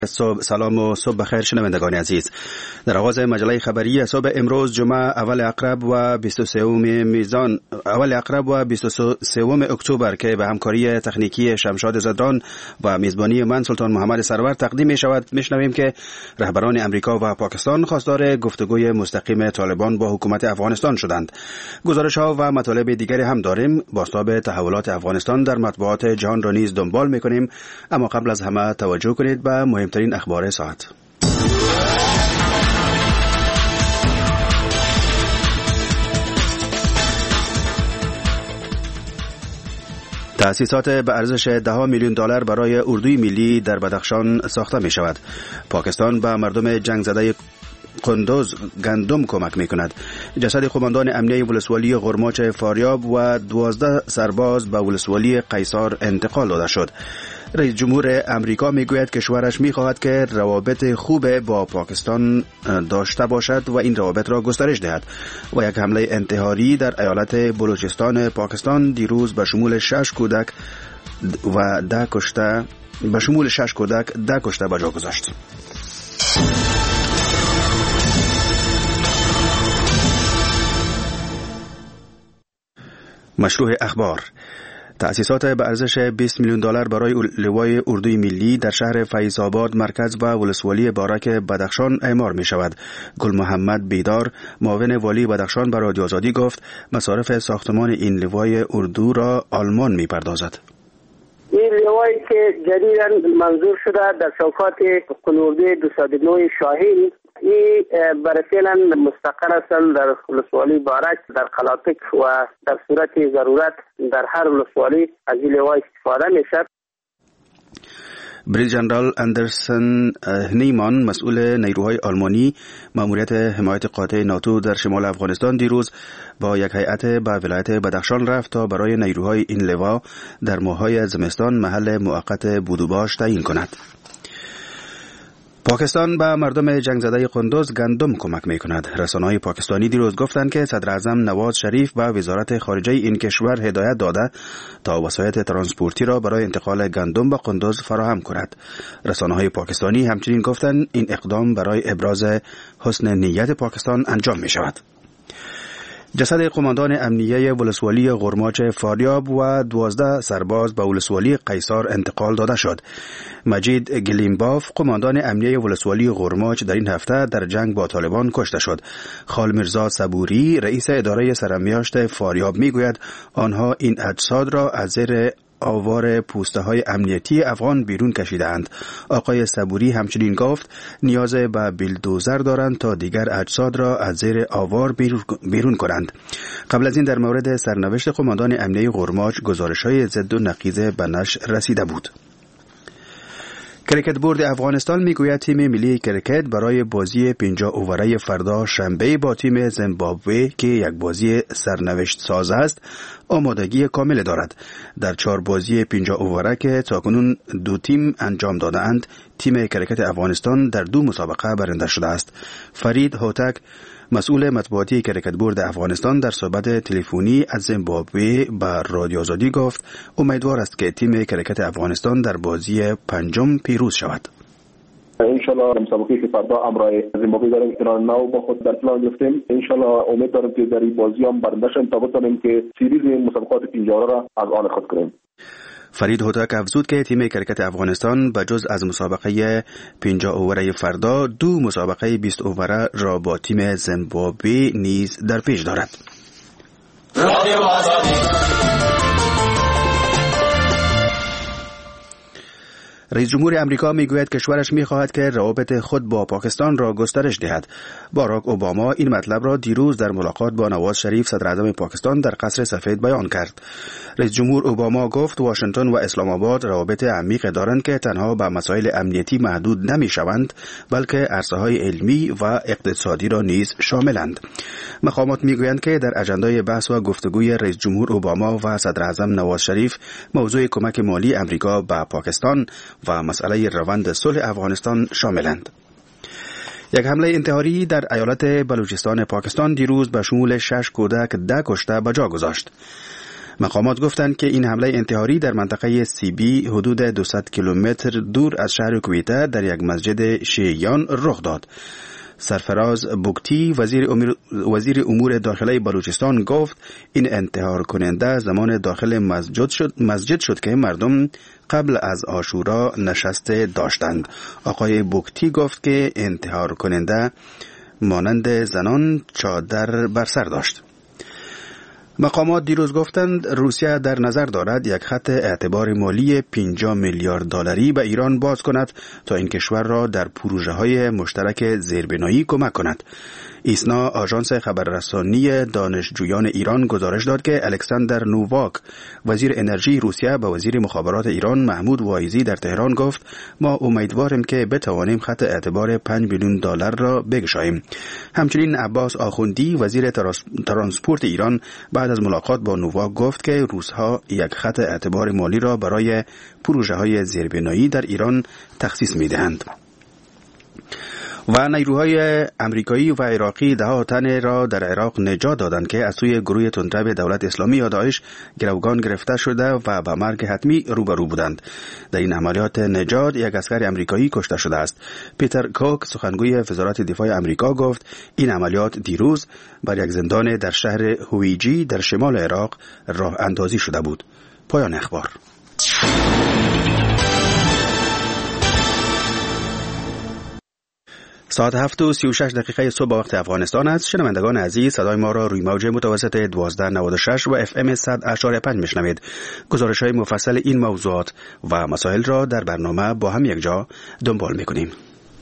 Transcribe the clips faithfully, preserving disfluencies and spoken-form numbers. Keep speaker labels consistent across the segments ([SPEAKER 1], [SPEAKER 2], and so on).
[SPEAKER 1] صبح سلام و صبح بخیر شنوندگان عزیز. در آغاز مجله خبری صبح امروز جمعه اول عقرب و بیست و سه میزان اول عقرب و بیست و سه اکتبر که به همکاری تکنیکی شمشاد زدران و میزبانی من سلطان محمد سرور تقدیم می شود، میشنویم که رهبران امریکا و پاکستان خواستار گفتگوی مستقیم طالبان با حکومت افغانستان شدند. گزارش ها و مطالب دیگری هم داریم. بازتاب تحولات افغانستان در مطبوعات جهان را نیز دنبال می کنیم، اما قبل از همه توجه کنید به مهمترین اخبار ساعت. تأسیسات به ارزش ده میلیون دلار برای اردوی ملی در بدخشان ساخته می شود. پاکستان به مردم جنگ زده قندوز گندم کمک می کند. جسد قماندان امنیه ولسوالی غرماچ فاریاب و دوازده سرباز به ولسوالی قیصار انتقال داده شد. رئیس جمهور امریکا می گوید کشورش می خواهد که روابط خوب با پاکستان داشته باشد و این روابط را گسترش دهد. و یک حمله انتحاری در ایالت بلوچستان پاکستان دیروز به شمول شش کودک و ده کشته به شمول شش کودک ده کشته به جا گذاشت. مشروع اخبار. تأسیسات به ارزش بیست میلیون دلار برای لوای اردوی ملی در شهر فیض آباد مرکز و ولسوالی بارک بدخشان اعمار می شود. گل محمد بیدار معاون والی بدخشان به رادیو آزادی گفت مصارف ساختمان این لوای اردو را آلمان می پردازد.
[SPEAKER 2] این لوایی که جدیداً منظور شده در چوکات قلعه‌ای دویست و نه شاهین، این برای فعلا مستقر هستند در ولسوالی بارک، در قلاطک و در صورت ضرورت در هر ولسوالی از این لوای استفاده می شود.
[SPEAKER 1] بریگیدر ژنرال اندرسن نیمان مسئول نیروهای آلمانی ماموریت حمایت قاطع ناتو در شمال افغانستان دیروز با یک هیئت به ولایت بدخشان رفت تا برای نیروهای این لوا در ماه‌های زمستان محل موقت بود و باش تعیین کند. پاکستان به مردم جنگ زده قندوز گندم کمک می کند. رسانه‌های پاکستانی دیروز گفتند که صدر اعظم نواز شریف به وزارت خارجه این کشور هدایت داده تا وسایط ترانسپورتی را برای انتقال گندم به قندوز فراهم کند. رسانه‌های پاکستانی همچنین گفتند این اقدام برای ابراز حسن نیت پاکستان انجام می شود. جسد قماندان امنیه ولسوالی غرماچ فاریاب و دوازده سرباز به ولسوالی قیصار انتقال داده شد. مجید گلیمباف قماندان امنیه ولسوالی غرماچ در این هفته در جنگ با طالبان کشته شد. خال میرزا صبوری رئیس اداره سرمیاشت فاریاب میگوید آنها این اجساد را از زیر آوار پوسته های امنیتی افغان بیرون کشیدند. آقای صبوری همچنین گفت نیاز به بیلدوزر دارند تا دیگر اجساد را از زیر آوار بیرون کنند. قبل از این در مورد سرنوشت قماندان امنیه غرماچ گزارش های ضد و نقیض به نشر رسیده بود. کرکت بورد افغانستان میگوید تیم ملی کرکت برای بازی پنجاه اووره فردا شنبه با تیم زیمبابوه که یک بازی سرنوشت ساز است آمادگی کامل دارد. در چهار بازی پنجاه اووره که تاکنون دو تیم انجام داده اند، تیم کرکت افغانستان در دو مسابقه برنده شده است. فرید هوتک مسئول مطبوعاتی کرکت بورد افغانستان در صحبت تلفنی از زیمبابوه به رادیو آزادی گفت امیدوار است که تیم کرکت افغانستان در بازی پنجم پیروز شود.
[SPEAKER 3] انشالله مسابقه که فردا امرای زیمبابوه داریم که نو با خود در پلان گرفتیم، انشالله امید دارم که در این بازی هم برنده شیم تا بتونیم که سریز مسابقات پنجاه را از آن خود کنیم.
[SPEAKER 1] فرید هوتک افزود که تیم کرکت افغانستان بجز از مسابقه پنجاه اووره فردا دو مسابقه بیست اووره را با تیم زیمبابوه نیز در پیش دارد. رئیس جمهور امریکا میگوید کشورش میخواهد که روابط خود با پاکستان را گسترش دهد. باراک اوباما این مطلب را دیروز در ملاقات با نواز شریف صدر اعظم پاکستان در قصر سفید بیان کرد. رئیس جمهور اوباما گفت واشنگتن و اسلام آباد روابط عمیق دارند که تنها به مسائل امنیتی محدود نمیشوند بلکه عرصه‌های علمی و اقتصادی را نیز شاملند. مقامات میگویند که در اجندای بحث و گفتگوی رئیس جمهور اوباما و صدر اعظم نواز شریف موضوع کمک مالی امریکا به پاکستان و مسئله روند صلح افغانستان شاملند. یک حمله انتحاری در ایالت بلوچستان پاکستان دیروز به شمول شش کودک ده کشته به جا گذاشت. مقامات گفتند که این حمله انتحاری در منطقه سیبی حدود دویست کیلومتر دور از شهر کویته در یک مسجد شیعیان رخ داد. سرفراز بوکتی وزیر امور, وزیر امور داخلی بلوچستان گفت این انتحار کننده زمان داخل مسجد شد, مسجد شد که مردم قبل از عاشورا نشست داشتند. آقای بوکتی گفت که انتحار کننده مانند زنان چادر بر سر داشت. مقامات دیروز گفتند روسیه در نظر دارد یک خط اعتبار مالی پنجاه میلیارد دلاری به ایران باز کند تا این کشور را در پروژه‌های مشترک زیربنایی کمک کند. ایسنا آژانس خبررسانی دانشجویان ایران گزارش داد که الکساندر نوواک وزیر انرژی روسیه به وزیر مخابرات ایران محمود وایزی در تهران گفت ما امیدواریم که بتوانیم خط اعتبار پنج میلیون دلار را بگشاییم. همچنین عباس آخوندی وزیر ترانسپورت ایران بعد از ملاقات با نوواک گفت که روس‌ها یک خط اعتبار مالی را برای پروژه‌های زیربنایی در ایران تخصیص می‌دهند. و نیروهای امریکایی و عراقی ده ها تن را در عراق نجات دادند که از سوی گروه تندرو دولت اسلامی یا داعش گروگان گرفته شده و به مرگ حتمی روبرو بودند. در این عملیات نجات یک عسکر امریکایی کشته شده است. پیتر کوک سخنگوی وزارت دفاع امریکا گفت این عملیات دیروز بر یک زندان در شهر هویجی در شمال عراق راه اندازی شده بود. پایان اخبار. ساعت هفت و سی و شش دقیقه صبح وقت افغانستان است. شنوندگان عزیز صدای ما را روی موج متوسط دوازده نود و شش و اف ام صد اشاری پنج میشنوید. گزارش های مفصل این موضوعات و مسائل را در برنامه با هم یک جا دنبال میکنیم.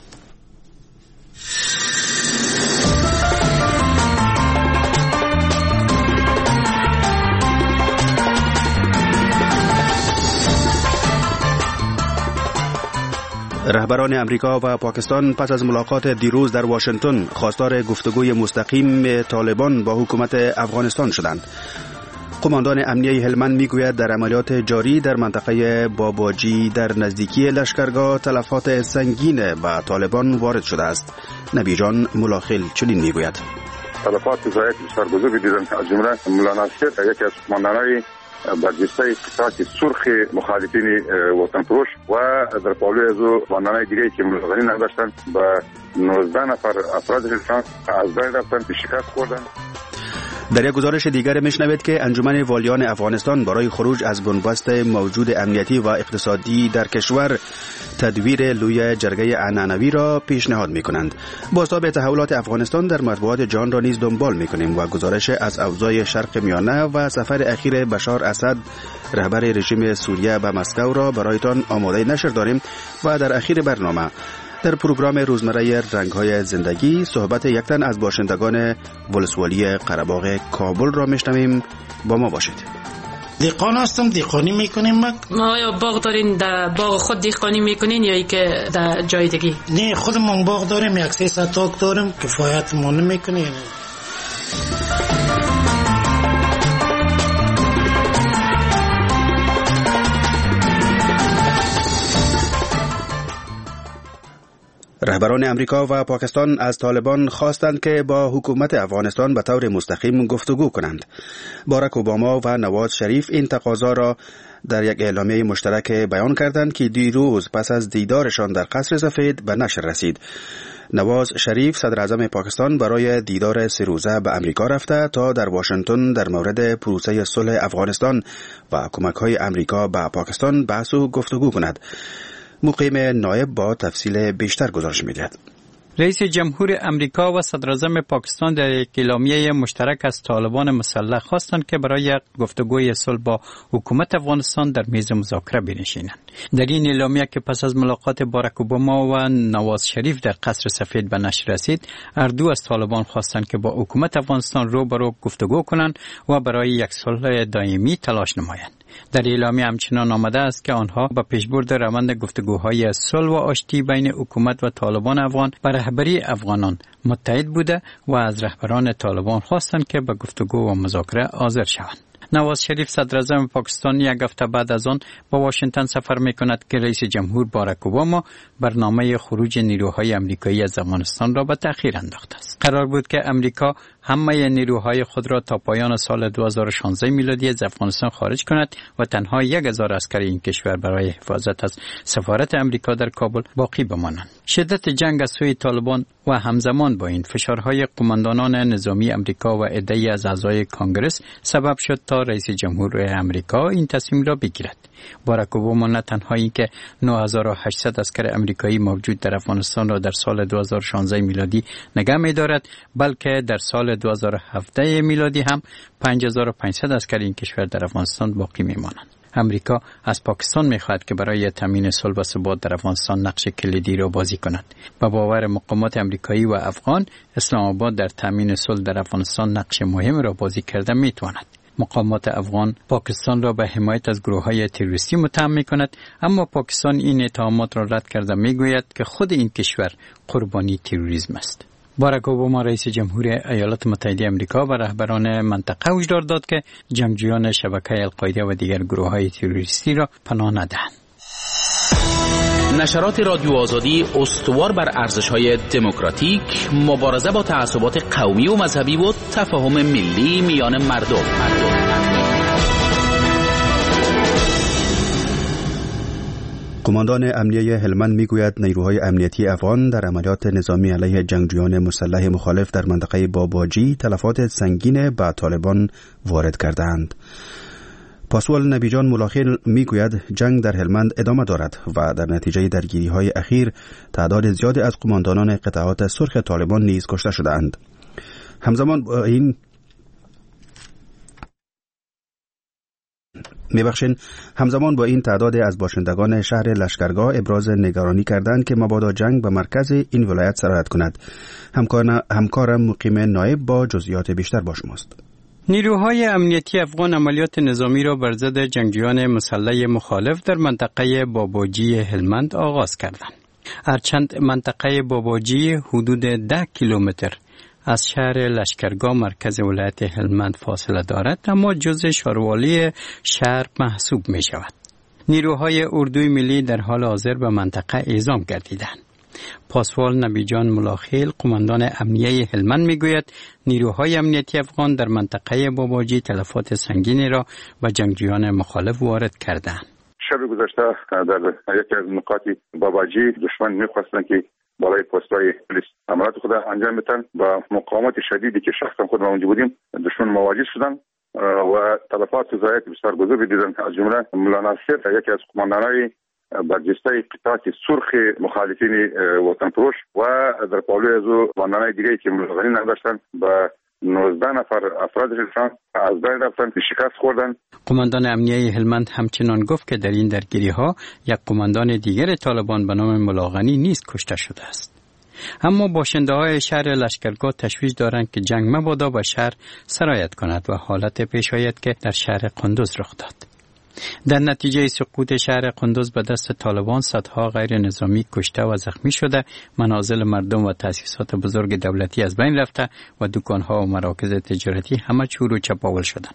[SPEAKER 1] رهبران امریکا و پاکستان پس از ملاقات دیروز در واشنگتن خواستار گفتگوی مستقیم طالبان با حکومت افغانستان شدند. قماندان امنیه هلمند میگوید در عملیات جاری در منطقه باباجی در نزدیکی لشکرگاه تلفات سنگین به طالبان وارد شده است. نبی جان ملاخل چنین میگوید.
[SPEAKER 4] تلفات زایت سرگزو دیدن از جمله مولانا شیخ یکی از قماندانان برجسته قطعات سرخ مخالفین وطن فروش و در پاولوی ازو قماندانای دیگه که ملغنی نداشتن و نوزده نفر افراد شان از بین رفتن به شکست خوردن.
[SPEAKER 1] در یک گزارش دیگر میشنوید که انجمن والیان افغانستان برای خروج از بنبست موجود امنیتی و اقتصادی در کشور تدویر لوی جرگه عنعنوی را پیشنهاد میکنند. بازتاب تحولات افغانستان در مطبوعات جهان را نیز دنبال میکنیم و گزارش از اوضاع شرق میانه و سفر اخیر بشار اسد رهبر رژیم سوریه به مسکو را برایتان آماده نشر داریم و در اخیر برنامه در پروگرام روزمره رنگ‌های زندگی صحبت یک تن از باشندگان ولسوالی قره‌باغ کابل را میشنویم. با ما باشید.
[SPEAKER 5] دیقان هستم، دیقانی میکنیم.
[SPEAKER 6] ما یا باغ دارین در باغ خود دیقانی میکنین یا ای که در جای دیگه؟
[SPEAKER 5] نه خودمون باغ داریم، یک سه ستاک داریم، کفایت ما نمیکنه.
[SPEAKER 1] رهبران امریکا و پاکستان از طالبان خواستند که با حکومت افغانستان به طور مستقیم گفتگو کنند. باراک اوباما و نواز شریف این تقاضا را در یک اعلامیه مشترک بیان کردند که دیروز پس از دیدارشان در قصر سفید به نشر رسید. نواز شریف صدر اعظم پاکستان برای دیدار سه روزه به امریکا رفته تا در واشنگتن در مورد پروسه صلح افغانستان و کمک‌های امریکا به پاکستان بحث و گفتگو کند. مقیم نایب با تفصیل بیشتر گزارش می‌دهد.
[SPEAKER 7] رئیس جمهور امریکا و صدر اعظم پاکستان در یک اعلامیه مشترک از طالبان مسلح خواستند که برای گفتگوی صلح با حکومت افغانستان در میز مذاکره بنشینند. در این اعلامیه که پس از ملاقات باراک اوباما و نواز شریف در قصر سفید به نشر رسید، هر دو از طالبان خواستند که با حکومت افغانستان روبرو گفتگو کنند و برای یک صلح دائمی تلاش نمایند. در اعلامیه همچنان آمده است که آنها با پیشبرد روند گفتگوهای صلح و آشتی بین حکومت و طالبان افغان بر رهبری افغانان متحد بوده و از رهبران طالبان خواستند که به گفتگو و مذاکره حاضر شوند. نواز شریف صدر اعظم پاکستان یک هفته بعد از آن با واشنگتن سفر می‌کند که رئیس جمهور باراک اوباما برنامه خروج نیروهای آمریکایی از افغانستان را به تأخیر انداخته است. قرار بود که امریکا همه نیروهای خود را تا پایان سال دو هزار و شانزده میلادی از افغانستان خارج کند و تنها یک هزار عسکر این کشور برای حفاظت از سفارت امریکا در کابل باقی بمانند. شدت جنگ از سوی طالبان و همزمان با این فشارهای قماندانان نظامی امریکا و عده‌ای از اعضای کانگرس سبب شد تا رئیس جمهور امریکا این تصمیم را بگیرد. باراک اوباما نه تنها اینکه نه هزار و هشتصد عسکر امریکایی موجود در افغانستان را در سال دو هزار و شانزده میلادی نگه می‌دارد، بلکه در سال دو هزار و هفده میلادی هم پنج هزار و پانصد عسکر این کشور در افغانستان باقی می‌مانند. امریکا از پاکستان می‌خواهد که برای تامین صلح و ثبات در افغانستان نقش کلیدی را بازی کند. با باور مقامات امریکایی و افغان، اسلام آباد در تامین صلح در افغانستان نقش مهم را بازی کرده می‌تواند. مقامات افغان پاکستان را به حمایت از گروه‌های تروریستی متهم می‌کند، اما پاکستان این اتهامات را رد کرده می‌گوید که خود این کشور قربانی تروریسم است. باراک اوباما رئیس جمهور ایالات متحده آمریکا و رهبران منطقه هشدار داد که جنگجویان شبکه القاعده و دیگر گروه‌های تروریستی را پناه ندهند.
[SPEAKER 8] نشرات رادیو آزادی استوار بر ارزش‌های دموکراتیک، مبارزه با تعصبات قومی و مذهبی و تفاهم ملی میان مردم.
[SPEAKER 1] قماندان امنیه هلمند میگوید نیروهای امنیتی افغان در عملیات نظامی علیه جنگجویان مسلح مخالف در منطقه باباجی تلفات سنگین به طالبان وارد کردند. پاسوال نبیجان ملاخیل میگوید جنگ در هلمند ادامه دارد و در نتیجه درگیری‌های اخیر تعداد زیادی از قماندانان قطعات سرخ طالبان نیز کشته شدند. همزمان با این میبخشین همزمان با این تعداد از باشندگان شهر لشکرگاه ابراز نگرانی کردند که مبادا جنگ به مرکز این ولایت سرایت کند. همکارم مقیم نایب با جزئیات بیشتر با شماست.
[SPEAKER 7] نیروهای امنیتی افغان عملیات نظامی را بر ضد جنگجویان مسلح مخالف در منطقه باباجی هلمند آغاز کردند. هرچند منطقه باباجی حدود ده کیلومتر از شهر لشکرگاه مرکز ولایت هلمند فاصله دارد، اما جزء شاروالی شهر محسوب می شود. نیروهای اردوی ملی در حال حاضر به منطقه اعزام گردیدند. پاسوال نبیجان ملاخیل قماندان امنیه هلمند میگوید نیروهای امنیتی افغان در منطقه باباجی تلفات سنگینی را به جنگجویان مخالف وارد کردند.
[SPEAKER 4] شب گذشته در یکی از نقاط باباجی دشمن می‌خواستند که بالای پست‌های پلیس عملیات خود انجام بدن. با مقاومت شدیدی که شخصا خود ما اونجا بودیم دشمن مواجه شدن و تلفات و ضرایب بسیار بزرگی دیدن. از جمله مولا ناصر یکی از قماندانای برجسته قطعات سرخ مخالفین وطن فروش و در پاولوی از قماندانای دیگری که ملغنین نداشتن با نوزده نفر افرادشان از بین رفتن، شکست خوردن.
[SPEAKER 7] قماندان امنیه هلمند همچنان گفت که در این درگیری ها یک قماندان دیگر طالبان به نام ملاغنی نیز کشته شده است. اما باشنده های شهر لشکرگاه تشویش دارند که جنگ مبادا به شهر سرایت کند و حالت پیش آید که در شهر قندوز رخ داد. در نتیجه سقوط شهر قندوز به دست طالبان صدها غیر نظامی کشته و زخمی شده، منازل مردم و تأسیسات بزرگ دولتی از بین رفته و دکانها و مراکز تجارتی همه چور و چپاول شدند.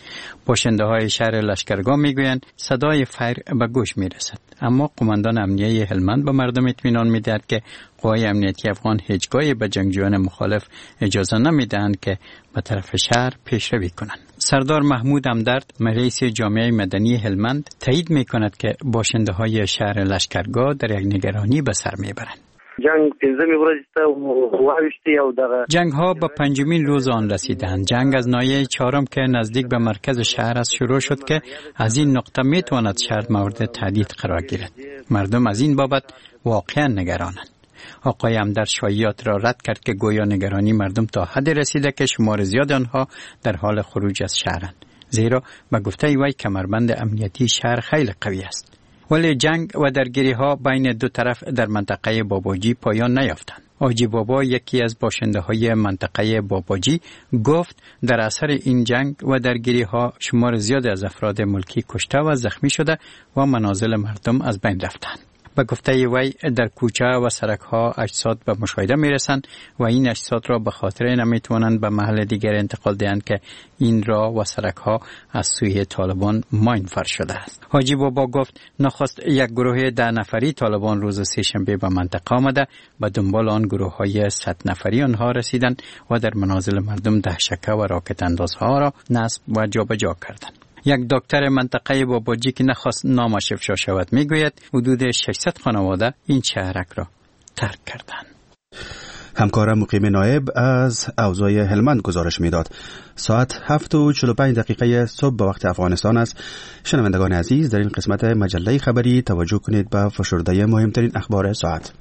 [SPEAKER 7] باشنده های شهر لشکرگاه میگویند صدای فیر به گوش میرسد، اما قماندان امنیه هلمند به مردم اطمینان میدهد که قوای امنیتی افغان هیچگاهی به جنگجویان مخالف اجازه نمیدهند که به طرف شهر پیشروی کنند. سردار محمود همدرد رئیس جامعه مدنی هلمند تایید میکند که باشنده های شهر لشکرگاه در یک نگرانی به سر میبرند.
[SPEAKER 2] جنگ پنځمې ورځې ته واوښتې او دغه
[SPEAKER 7] جنگ ها به پنجمین روز آن رسیدند. جنگ از ناحیه چهارم که نزدیک به مرکز شهر است شروع شد که از این نقطه میتواند شهر مورد تهدید قرار گیرد. مردم از این بابت واقعا نگرانند. آقای همدرد شایعات را رد کرد که گویا نگرانی مردم تا حد رسیده که شمار زیاد آنها در حال خروج از شهرند، زیرا به گفته وی کمربند امنیتی شهر خیلی قوی است. ولی جنگ و درگیری ها بین دو طرف در منطقه باباجی پایان نیافتند. آجی بابا یکی از باشنده های منطقه باباجی گفت در اثر این جنگ و درگیری ها شمار زیاد از افراد ملکی کشته و زخمی شده و منازل مردم از بین رفتند. به گفته وی در کوچه و سرک ها اجساد به مشاهده می رسند و این اجساد را به خاطر نمی توانند به محل دیگر انتقال دهند که این راه و سرک ها از سوی طالبان ماینفر شده است. حاجی بابا گفت نخست یک گروه ده نفری طالبان روز سه‌شنبه به منطقه آمده، به دنبال آن گروه های صد نفری آنها رسیدند و در منازل مردم دهشکه و راکت اندازها را نصب و جابجا کردند. یک دکتر منطقه باباجی که نخواست نامش افشا شود میگوید حدود ششصد خانواده این شهرک را ترک کردند.
[SPEAKER 1] همکارم مقیم نایب از اوضاع هلمند گزارش میداد. ساعت هفت و چهل و پنج دقیقه صبح به وقت افغانستان است. شنوندگان عزیز، در این قسمت مجله خبری توجه کنید به فشرده مهمترین اخبار ساعت.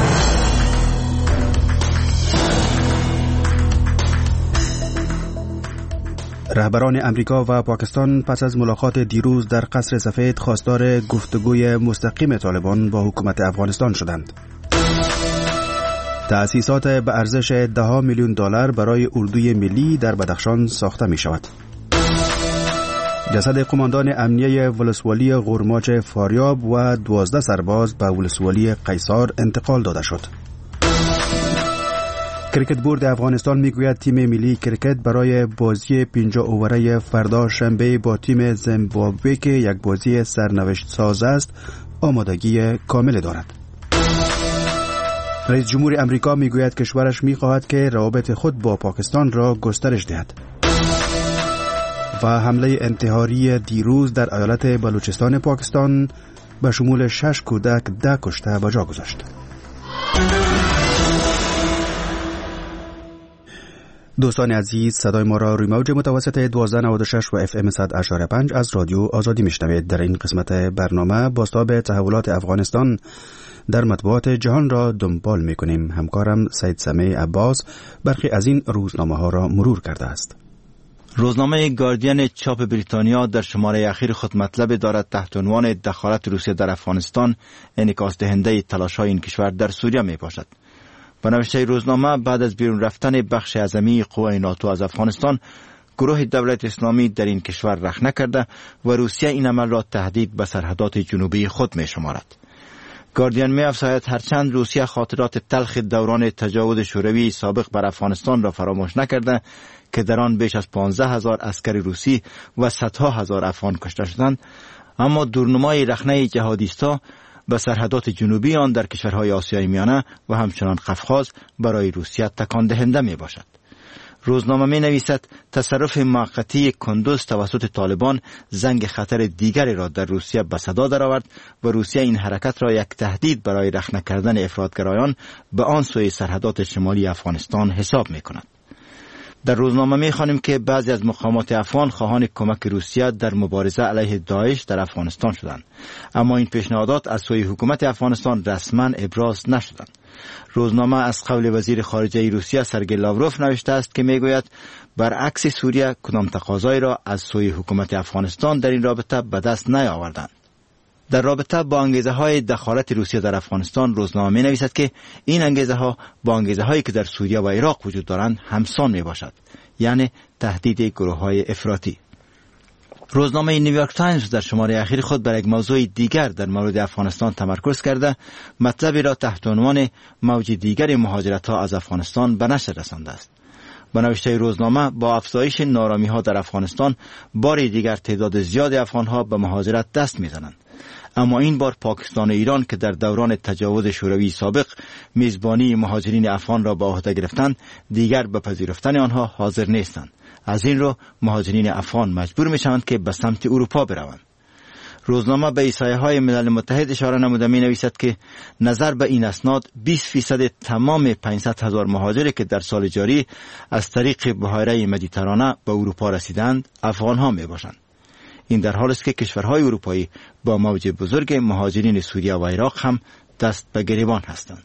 [SPEAKER 1] رهبران امریکا و پاکستان پس از ملاقات دیروز در قصر سفید خواستار گفتگوی مستقیم طالبان با حکومت افغانستان شدند. تأسیسات به ارزش ده میلیون دلار برای اردوی ملی در بدخشان ساخته می شود. جسد قماندان امنیه ولسوالی غرماچ فاریاب و دوازده سرباز به ولسوالی قیصار انتقال داده شد. کرکت بورد افغانستان میگوید تیم ملی کرکت برای بازی پنجاه اووره فردا شنبه با تیم زیمبابوه که یک بازی سرنوشت ساز است آمادگی کامل دارد. رئیس جمهور امریکا میگوید کشورش میخواهد که روابط خود با پاکستان را گسترش دهد. و حمله انتحاری دیروز در ایالت بلوچستان پاکستان به شمول شش کودک ده کشته به جا گذاشت. دوستان عزیز، صدای ما را روی موج متوسط دوازده نود و شش و اف ام صد و پنج از رادیو آزادی میشنوید. در این قسمت برنامه بازتاب تحولات افغانستان در مطبوعات جهان را دنبال میکنیم. همکارم سید سمیع عباس برخی از این روزنامه ها را مرور کرده است.
[SPEAKER 9] روزنامه گاردین چاپ بریتانیا در شماره اخیر خود مطلب دارد تحت عنوان دخالت روسیه در افغانستان انعکاس دهنده تلاش‌های این کشور در سوریه می باشد. با نوشته روزنامه بعد از بیرون رفتن بخش اعظمی قوای ناتو از افغانستان، گروه دولت اسلامی در این کشور رخ نکرده و روسیه این عمل را تهدید به سرحدات جنوبی خود می شمارد. گاردین می افزاید هرچند روسیه خاطرات تلخ دوران تجاوز شوروی سابق بر افغانستان را فراموش نکرده که در آن بیش از پانزده هزار عسکر روسی و صدها هزار افغان کشته شدند، اما دورنمای رخنه جهادیستا به سرحدات جنوبی آن در کشورهای آسیای میانه و همچنان قفقاز برای روسیه تکان دهنده می باشد. روزنامه می نویسد تصرف موقتی کندوز توسط طالبان زنگ خطر دیگری را در روسیه به صدا درآورد و روسیه این حرکت را یک تهدید برای رخنه کردن افراطگرایان به آن سوی سرحدات شمالی افغانستان حساب می کند. در روزنامه می خوانیم که بعضی از مقامات افغان خواهان کمک روسیه در مبارزه علیه داعش در افغانستان شدند، اما این پیشنهادات از سوی حکومت افغانستان رسما ابراز نشدند. روزنامه از قول وزیر خارجه روسیه سرگئی لاوروف نوشته است که میگوید برعکس سوریه کدام تقاضایی را از سوی حکومت افغانستان در این رابطه به دست نیاوردند. در رابطه با انگیزه های دخالت روسیه در افغانستان، روزنامه می نویسد که این انگیزه ها با انگیزه هایی که در سوریه و عراق وجود دارند همسان می باشد، یعنی تهدید گروه های افراطی. روزنامه نیویورک تایمز در شماره اخیر خود بر یک موضوع دیگر در مورد افغانستان تمرکز کرده مطلبی را تحت عنوان موج دیگر مهاجرت ها از افغانستان به نشر رسانده است. با نوشته روزنامه با افزایش نارامی ها در افغانستان بار دیگر تعداد زیاد افغان ها به مهاجرت دست می زنند. اما این بار پاکستان و ایران که در دوران تجاوز شوروی سابق میزبانی مهاجرین افغان را به عهده گرفتند، دیگر به پذیرفتن آنها حاضر نیستند. از این رو مهاجرین افغان مجبور می شوند که به سمت اروپا بروند. روزنامه به احصایه های ملل متحد اشاره نموده می نویسد که نظر به این اسناد بیست فیصد تمام پانصد هزار مهاجری که در سال جاری از طریق بحیره مدیترانه به اروپا رسیدند افغان ها می باشند. این در حالی است که کشورهای اروپایی با موج بزرگ مهاجرین سوریه و عراق هم دست به گریبان هستند.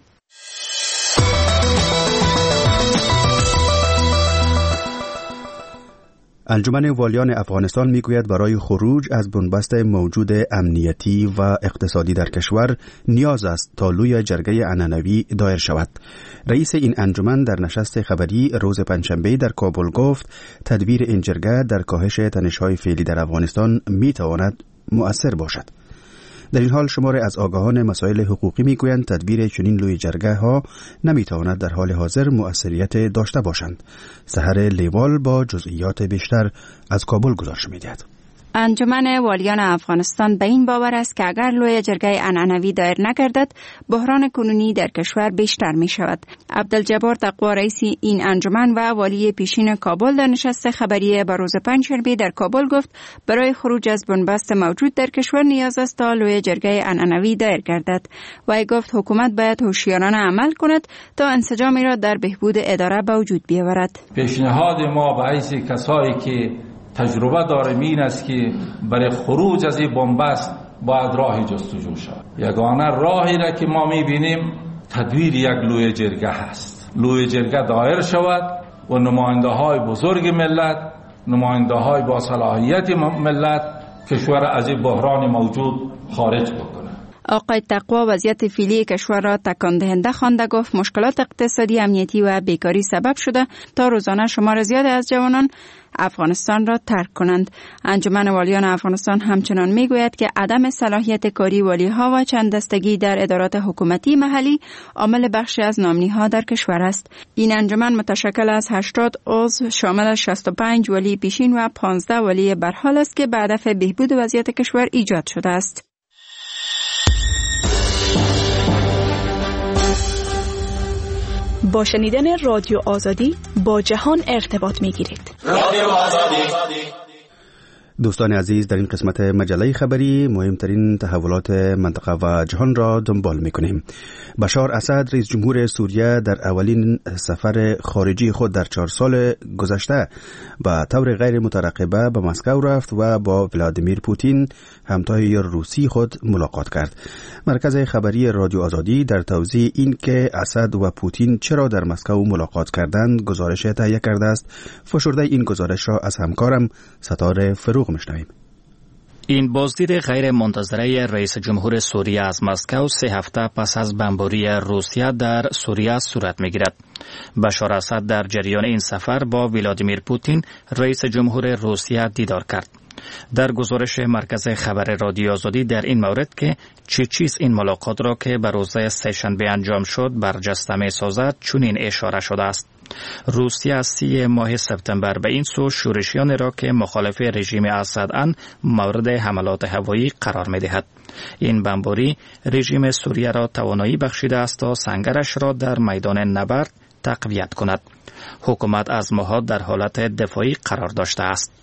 [SPEAKER 1] انجمن والیان افغانستان میگوید برای خروج از بنبست موجود امنیتی و اقتصادی در کشور نیاز است تا لوی جرگه عنعنوی دایر شود. رئیس این انجمن در نشست خبری روز پنجشنبه در کابل گفت تدبیر این جرگه در کاهش تنش‌های فعلی در افغانستان میتواند مؤثر باشد. در این حال شمار از آگاهان مسائل حقوقی میگویند تدبیر چنین لوی جرگه ها نمیتواند در حال حاضر مؤثریت داشته باشند. سحر لیوال با جزئیات بیشتر از کابل گزارش می‌دهد.
[SPEAKER 10] انجمن والیان افغانستان به این باور است که اگر لوی جرگه عنعنوی دایر نگردد بحران کنونی در کشور بیشتر می شود. عبدالجبار تقوا رئیس این انجمن و والی پیشین کابل در نشست خبری به روز پنجشنبه در کابل گفت برای خروج از بنبست موجود در کشور نیاز است تا لوی جرگه عنعنوی دایر گردد. و گفت حکومت باید هوشیارانه عمل کند تا انسجامی را در بهبود اداره به وجود بیاورد.
[SPEAKER 11] پیشنهاد ما به حیث کسایی که تجربه داریم این است که برای خروج از این بنبست باید راهی جستجو شود. یگانه راهی را که ما میبینیم تدویر یک لوی جرگه هست. لوی جرگه دایر شود و نماینده های بزرگ ملت، نماینده های با صلاحیت ملت کشور از این بحران موجود خارج بکنه.
[SPEAKER 10] آقای تقوا وضعیت فعلی کشور را تکان دهنده خوانده، گفت مشکلات اقتصادی، امنیتی و بیکاری سبب شده تا روزانه شمار زیاد از جوانان افغانستان را ترک کنند. انجمن والیان افغانستان همچنان میگوید که عدم صلاحیت کاری والیها و چند دستگی در ادارات حکومتی محلی عامل بخشی از ناامنی‌ها در کشور است. این انجمن متشکل از هشتاد عضو شامل شصت و پنج ولی پیشین و پانزده ولی برحال است که به هدف بهبود وضعیت کشور ایجاد شده است.
[SPEAKER 12] با شنیدن رادیو آزادی با جهان ارتباط می‌گیرید. رادیو آزادی.
[SPEAKER 1] دوستان عزیز، در این قسمت مجله خبری مهمترین تحولات منطقه و جهان را دنبال می‌کنیم. بشار اسد رئیس جمهور سوریه در اولین سفر خارجی خود در چهار سال گذشته به طور غیر مترقبه به مسکو رفت و با ولادیمیر پوتین همتای روسی خود ملاقات کرد. مرکز خبری رادیو آزادی در توضیح این که اسد و پوتین چرا در مسکو ملاقات کردند گزارش تهیه کرده است. فشرده این گزارش را از همکارم ستاره فروغ میشنویم.
[SPEAKER 13] این بازدید غیر منتظره رئیس جمهور سوریه از مسکو سه هفته پس از بمباری روسیه در سوریه صورت می‌گیرد. بشار اسد در جریان این سفر با ولادیمیر پوتین رئیس جمهور روسیه دیدار کرد. در گزارش مرکز خبر رادیو آزادی در این مورد که چه چیز این ملاقات را که به روز سه‌شنبه انجام شد برجسته می‌سازد چنین اشاره شده است. روسیه از سی ماه سپتامبر به این سو شورشیان را که مخالف رژیم اسد اند مورد حملات هوایی قرار می‌دهد. این بمباری رژیم سوریه را توانایی بخشیده است تا سنگرش را در میدان نبرد تقویت کند. حکومت از ماه‌ها در حالت دفاعی قرار داشته است.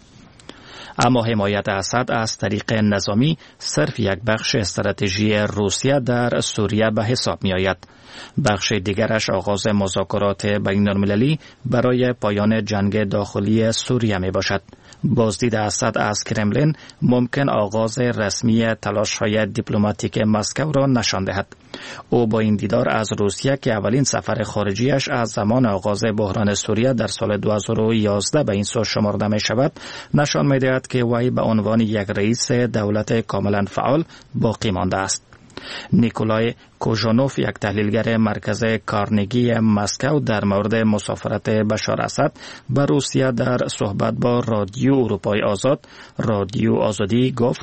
[SPEAKER 13] اما حمایت اسد از طریق نظامی صرف یک بخش استراتژی روسیه در سوریه به حساب می آید. بخش دیگرش آغاز مذاکرات بین المللی برای پایان جنگ داخلی سوریه می باشد. بازدید اسد از کرملین ممکن آغاز رسمی تلاش‌های دیپلماتیک مسکو را نشان دهد. او با این دیدار از روسیه که اولین سفر خارجیش از زمان آغاز بحران سوریه در سال دو هزار و یازده به این سو شمرده می شود نشان می دهد که وی به عنوان یک رئیس دولت کاملا فعال باقی مانده است. نیکولای کوژانوف یک تحلیلگر مرکز کارنگی مسکو در مورد مسافرت بشار اسد به روسیه در صحبت با رادیو اروپای آزاد رادیو آزادی گفت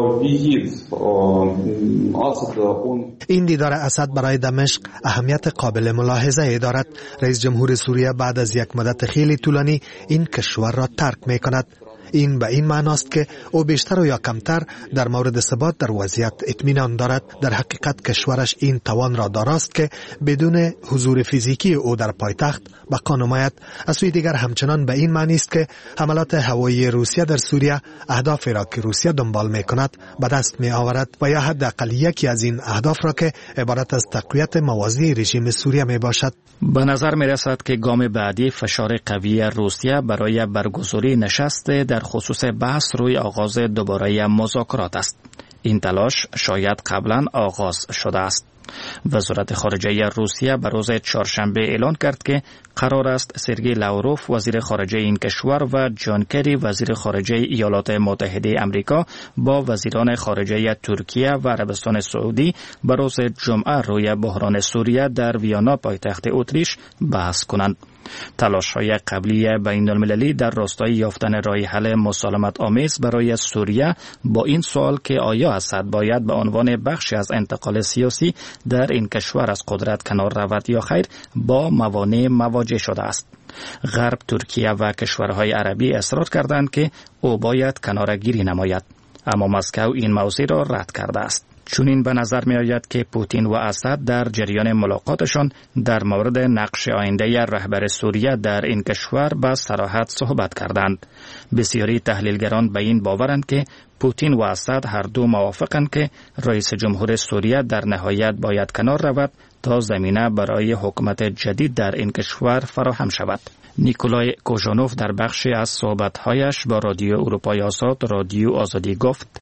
[SPEAKER 14] این دیدار اسد برای دمشق اهمیت قابل ملاحظه ای دارد. رئیس جمهور سوریه بعد از یک مدت خیلی طولانی این کشور را ترک می کند. این به این معناست که او بیشتر و یا کمتر در مورد ثبات در وضعیت اطمینان دارد. در حقیقت کشورش این توان را دارست که بدون حضور فیزیکی او در پایتخت بقا نماید. از سوی دیگر همچنان به این معنی است که حملات هوایی روسیه در سوریه اهدافی را که روسیه دنبال می کند به دست می آورد و یا حداقل یکی از این اهداف را که عبارت از تقویت موازی رژیم سوریه می باشد.
[SPEAKER 13] به نظر می رسد که گام بعدی فشار قوی روسیه برای برگزاری نشست در خصوص بحث روی آغاز دوباره مذاکرات است. این تلاش شاید قبلا آغاز شده است. وزارت خارجه روسیه به روز چهارشنبه اعلان کرد که قرار است سرگئی لاوروف وزیر خارجه این کشور و جان کری وزیر خارجه ایالات متحده آمریکا با وزیران خارجه ترکیه و عربستان سعودی به روز جمعه روی بحران سوریه در ویانا پایتخت اتریش بحث کنند. تلاش‌های قبلی بین المللی در راستای یافتن راه حل مسالمت آمیز برای سوریه با این سوال که آیا اسد باید به عنوان بخشی از انتقال سیاسی در این کشور از قدرت کنار رود یا خیر با موانع مواجه شده است. غرب، ترکیه و کشورهای عربی اصرار کردند که او باید کناره‌گیری نماید، اما مسکو این موضوع را رد کرده است. چون این به نظر می آید که پوتین و اسد در جریان ملاقاتشان در مورد نقش آینده رهبر سوریه در این کشور به صراحت صحبت کردند. بسیاری تحلیلگران به این باورند که پوتین و اسد هر دو موافقند که رئیس جمهور سوریه در نهایت باید کنار رود تا زمینه برای حکومت جدید در این کشور فراهم شود. نیکولای کوژانوف در بخشی از صحبت‌هایش با رادیو اروپای آزاد رادیو آزادی گفت: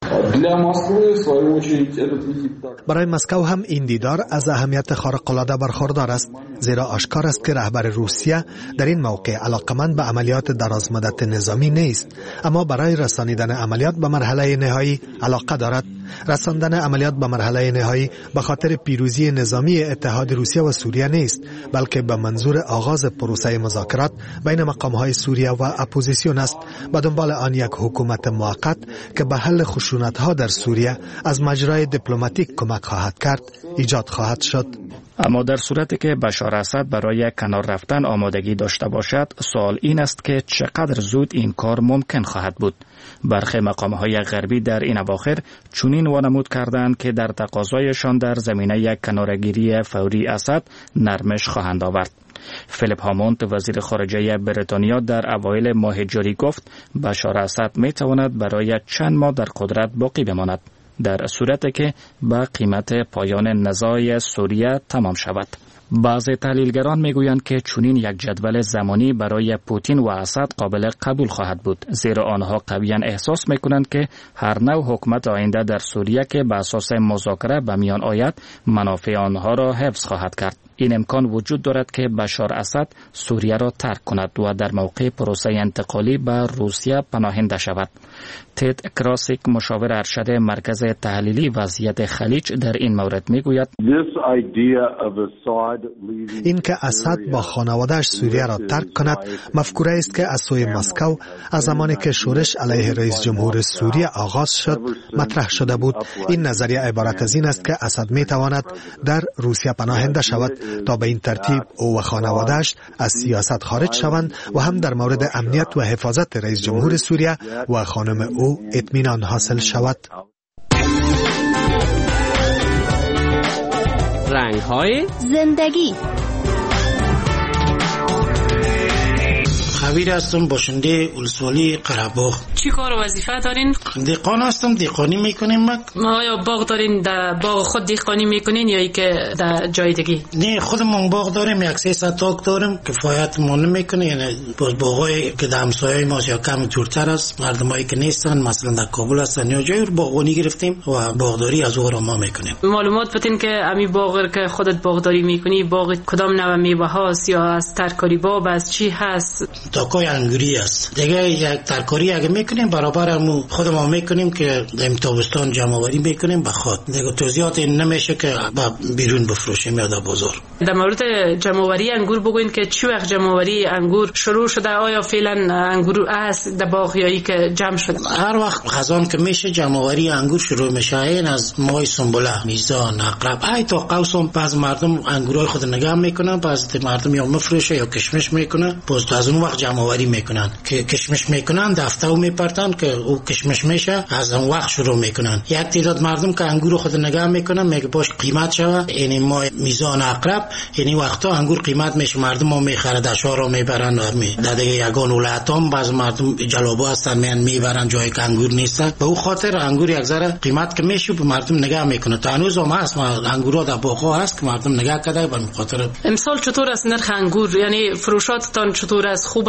[SPEAKER 14] برای مسکو هم این دیدار از اهمیت خارق‌العاده برخوردار است، زیرا آشکار است که رهبر روسیه در این موقع علاقمند به عملیات درازمدت نظامی نیست، اما برای رسانیدن عملیات به مرحله نهایی علاقه دارد. رساندن عملیات به مرحله نهایی به خاطر پیروزی نظامی اتحاد روسیه و سوریه نیست، بلکه به منظور آغاز پروسه مذاکرات بین مقام‌های سوریه و اپوزیسیون است، به دنبال آن یک حکومت موقت که به حل خشونت‌ها در سوریه از مجرای دیپلماتیک کمک خواهد کرد ایجاد خواهد شد.
[SPEAKER 13] اما در صورتی که بشار اسد برای کنار رفتن آمادگی داشته باشد، سوال این است که چقدر زود این کار ممکن خواهد بود. برخی مقام‌های غربی در این اواخر چنین وانمود کردند که در تقاضایشان در زمینه کناره‌گیری فوری اسد نرمش خواهند آورد. فیلیپ هاموند وزیر خارجه بریتانیا در اوایل ماه جاری گفت بشار اسد می تواند برای چند ماه در قدرت باقی بماند در صورتی که با قیمت پایان نزاع سوریه تمام شود. بعضی تحلیلگران میگویند که چنین یک جدول زمانی برای پوتین و اسد قابل قبول خواهد بود، زیرا آنها قویاً احساس میکنند که هر نوع حکومت آینده در سوریه که به اساس مذاکره به میان آید منافع آنها را حفظ خواهد کرد. این امکان وجود دارد که بشار اسد سوریه را ترک کند و در موقع پروسه انتقالی به روسیه پناهنده شود. تد کراسیک مشاور ارشد مرکز تحلیلی وضعیت خلیج در این مورد میگوید
[SPEAKER 14] این که اسد با خانواده‌اش سوریه را ترک کند مفکوره است که از سوی مسکو از زمانی که شورش علیه رئیس جمهور سوریه آغاز شد مطرح شده بود. این نظریه عبارت از این است که اسد میتواند در روسیه پناهنده شود تا به این ترتیب او و خانواده‌اش از سیاست خارج شوند و هم در مورد امنیت و حفاظت رئیس جمهور سوریه و خانم او اطمینان حاصل شود.
[SPEAKER 15] رنگ‌های زندگی.
[SPEAKER 5] خبیر هستم، باشنده ولسوالی قره‌باغ.
[SPEAKER 6] چی کار و وظیفه دارین؟
[SPEAKER 5] دهقان هستم، دهقانی میکنیم.
[SPEAKER 6] ما آیا باغ دارین، در باغ خود دهقانی میکنین یا ای که در جای دیگه؟
[SPEAKER 5] نه، خودمون باغ داریم، یک سه صد تاک داریم، کفایت مون نمیکنه. یعنی باز باغای که در همسایه‌های ما یا کم دورتر است، مردمایی که نیستن مثلا در کابل هستن یا جای باغبانی گرفتیم و باغداری از اون ما میکنیم.
[SPEAKER 6] معلومات بدین که امی باغ که خودت باغداری میکنی باغ کدام نوع میوه هاست یا از ترکاری باب از چی هست؟
[SPEAKER 5] تاکای انگوری است. دیگه یک ترکاری اگه میکنیم برابر هم خودمون میکنیم که در تابستان جمع آوری میکنیم به خود. دیگه توضیحات نمیشه که با بیرون بفروشیم یا در بازار.
[SPEAKER 6] در مورد جمع آوری انگور بگوین که چی وقت جمع آوری انگور شروع شده؟ آیا فعلا انگور است در باغ یا ای که جمع شده؟
[SPEAKER 5] هر وقت خزان که میشه جمع آوری انگور شروع میشه. این از ماه سنبله، میزان، عقرب، ای تا قوسم بعض مردم انگورای خود نگاه میکنن، بعض مردم یا مفروشه یا کشمش میکنن. باز از اون وقت جمع آوری میکنن که کشمش میکنن دفته و میپرتن که او کشمش میشه، از اون وقت شروع میکنن. یک تعداد مردم که انگور خود نگاه میکنن میگه باش قیمت شوه. یعنی ما میزان عقرب یعنی وقتا انگور قیمت میشه، مردم ما میخره دشار رو میبرن و می در دیگه یگان ولایت هم بعض مردم جلابو هستن میان میبرن جایی که انگور نیستن. به اون خاطر انگور یک ذره قیمت که میشه به مردم نگاه میکنه. تا هنوز هم هست انگورا در باغ‌ها هست که مردم نگاه کرده. به خاطر
[SPEAKER 6] امسال چطور است نرخ انگور؟ یعنی فروشاتتان چطور است؟ خوب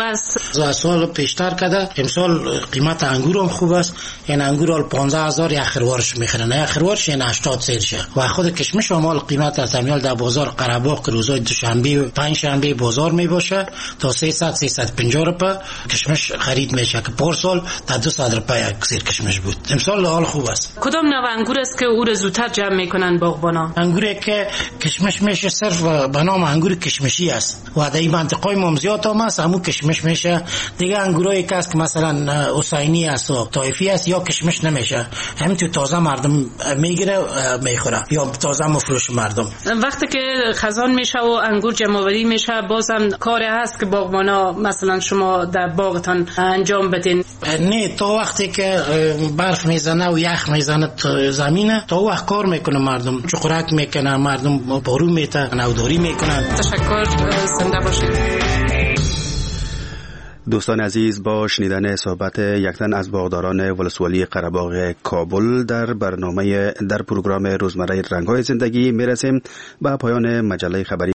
[SPEAKER 6] است؟
[SPEAKER 5] از سال پیشتر کده امسال قیمت انگور هم خوب است. این انگور ال پانزده هزار یک خروارش میخرن، یک خروارش این هشتاد سیرشه و خود کشمش هم قیمت از امیال در بازار قره‌باغ که روزای دوشنبه و پنج شنبه بازار میباشه تا سیصد سیصد و پنجاه روپیه کشمش خرید میشه که پارسال تا دویست روپیه یک سیر کشمش بود. امسال حال خوب است.
[SPEAKER 6] کدام نوع انگور است که او را زودتر جمع میکنن باغبانا؟
[SPEAKER 5] انگوری که کشمش میشه صرف به نام انگور کشمشی است و در این منطقه ما زیاد هم است همون کشمش میشه. دیگه انگورایی که است که مثلا حسینی است و طایفی است یا کشمش نمیشه، همین تو تازه مردم میگیره میخوره یا تازه مفروش مردم.
[SPEAKER 6] وقتی که خزان میشه و انگور جمع‌آوری میشه بازم کاری هست که باغبانا مثلا شما در باغتان انجام بدین؟
[SPEAKER 5] نه، تا وقتی که برف میزنه و یخ میزنه تو زمینه تا وقت کار میکنه مردم، چقرک میکنه مردم، بارو میته، نوداری میکنن.
[SPEAKER 6] تشکر، زنده باشید.
[SPEAKER 1] دوستان عزیز، با شنیدن صحبت یک تن از باغداران ولسوالی قره‌باغ کابل در برنامه در پروگرام روزمره رنگ‌های زندگی میرسیم به پایان مجله خبری